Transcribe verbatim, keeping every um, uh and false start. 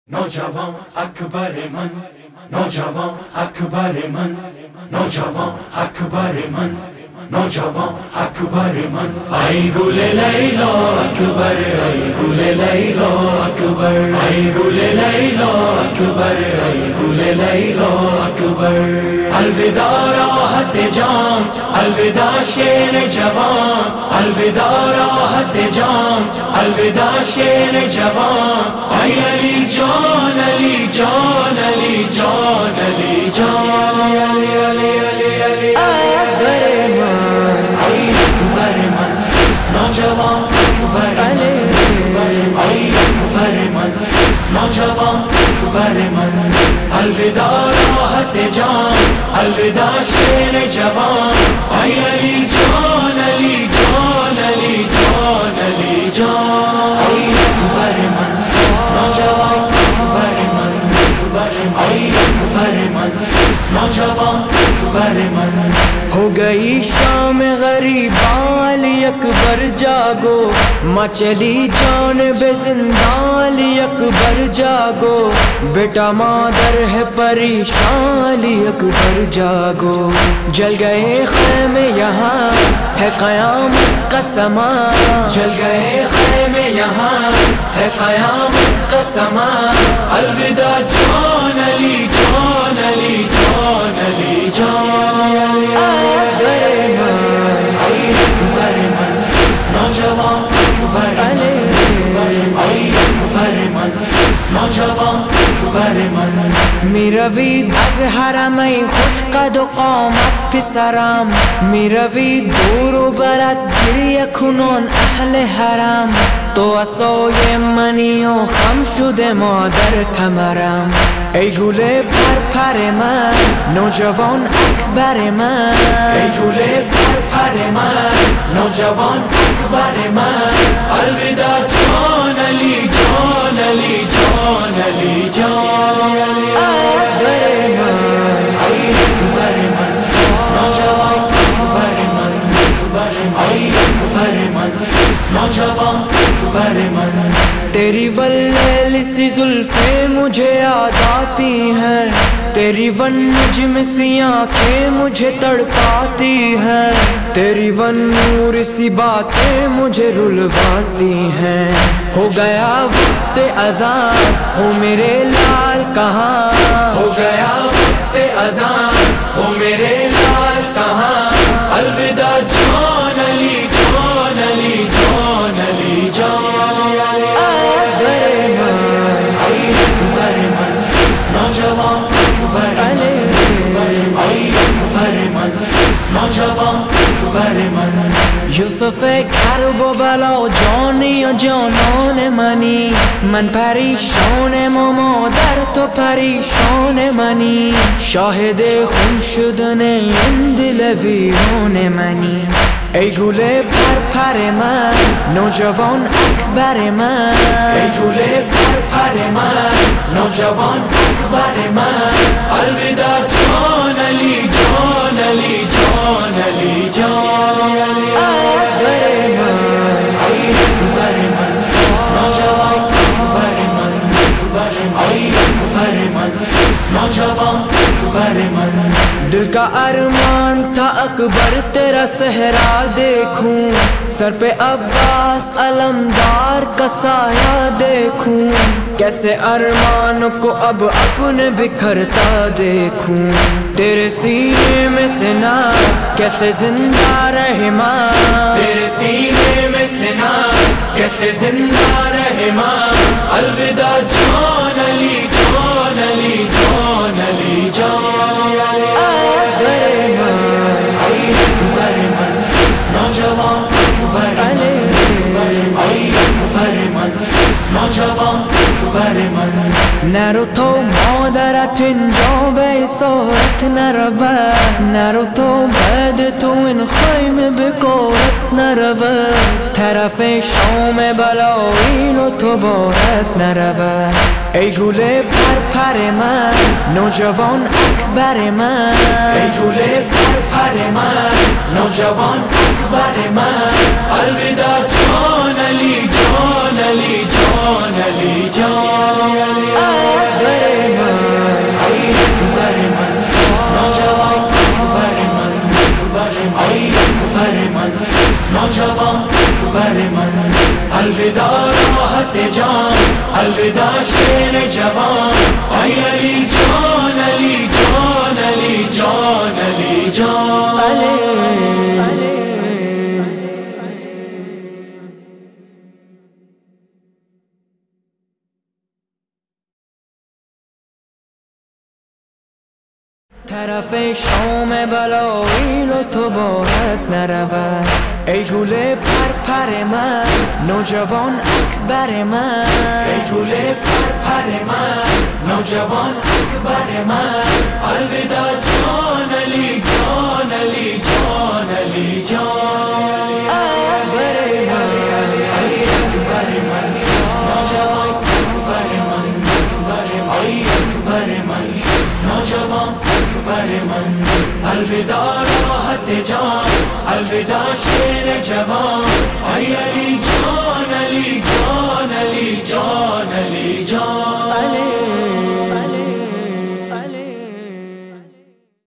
نوجوان اکبر من، نوجوان اکبر من، نوجوان اکبر من، نوجوان اکبر من. ای گل لیلا اکبر، ای گل لیلا اکبر، ای گل لیلا اکبر، ای گل لیلا اکبر. الوداع راحت جان، الوداع شیر جوان، الوداع راحت جان، الوداع شیر جوان. ای علی جان، علی جان، علی جان، علی جان، علی علی علی علی اکبر من، ای اکبر من، نوجوان اکبر من، ای اکبر من، نوجوان اکبر من. الوداع راحت جان، الوداع شیر جوان. ای علی جان، علی جان، علی جان، علی جان، ای اکبر من، نوجوان اکبر من، ای اکبر من، نوجوان اکبر من. ہو گئی شام غریباں علی اکبر جاگو، مچلی جان بے زنداں علی اکبر جاگو. بیٹا مادر ہے پریشان علی اکبر جاگو. جل گئے خیمے یہاں ہے قیامت کا سما، جل گئے خیمے یہاں ہے قیامت کا سما. الوداع جان، علی جان، علی جان، علی جان، ای اکبر من، نوجوان اکبر من، ای اکبر من، نوجوان اکبر من. میروید از حرمین خوش قد و قامت پسرم، میروید دور و برد گریه کنون اهل حرم. تو عصای منی و خم شده مادر کمرم. ای گل پر پر من، نوجوان اکبر من، ای گل پر پر من، نوجوان اکبر من. الوداع جان، علی جان، علی جان، علی جان، ای اکبر من، نوجوان اکبر من، ای اکبر من، نوجوان اکبر من. تیری واللیل سی زلفیں مجھے یاد آتی ہیں، تیری ون نجم سی آنکھیں مجھے تڑپاتی ہیں، تیری ون نور سی باتیں مجھے رلواتی ہیں. ہو گیا وقت اذان، ہو میرے لال کہاں، ہو گیا وقت اذان، ہو میرے لال کہاں. الوداع جان، علی جان، علی جان، علی جان، ای اکبر من، نوجوان اکبر من، ای اکبر من، نوجوان اکبر من. یوسف کرب و بلا جانی و جانان منی، من پریشانم و مادر تو پریشان منی. شاهد خون شدن این دل ویران منی. ای گل پر پر من، نوجوان اکبر من، ای گل پر پر من، نوجوان اکبر من. الوداع جان، علی جان، علی جان، علی جان، ای اکبر من، نوجوان اکبر من، ای اکبر من، نوجوان اکبر من. دل کا ارمان تھا اکبر تیرا صحرا دیکھوں، سر پہ عباس علمدار کا سایہ دیکھوں. کیسے ارمان کو اب اپنے بکھرتا دیکھوں، تیرے سینے میں سنا کیسے زندہ رہے ماں، تیرے سینے میں سنا کیسے زندہ رہے ماں. الوداع جان، علی جان، علی جان، علی جان، ای اکبر من، نوجوان اکبر من، ای اکبر من، نوجوان اکبر من. نرو تو مادرت اینجا به اسارت نرود، نرو تو بعد تو این خیمه بکارت نرود، طرف شام بلایین و تو بارت نرود. ای گل پر پر من، نوجوان اکبر من، ای گل پر پر من، نوجوان اکبر من. الوداع جان، علی جان، علی جان، علی جان، اکبر من، نوجوان اکبر من. الوداع راحت جان، الوداع شیر جوان. ای علی جان علی جان علی جان علی جان علی. طرف شام بلایی رو تو باید نرود. ای جوله پر پر من، نوجوان اکبر من. ای جوله پر پر من، نوجوان اکبر من. الوداع جان علی جان علی جان علی جان اکبر من، نوجوان اکبر من. ای اکبر من، نوجوان اکبر من. الوداع راحت جان، الوداع شیر جوان. ای علی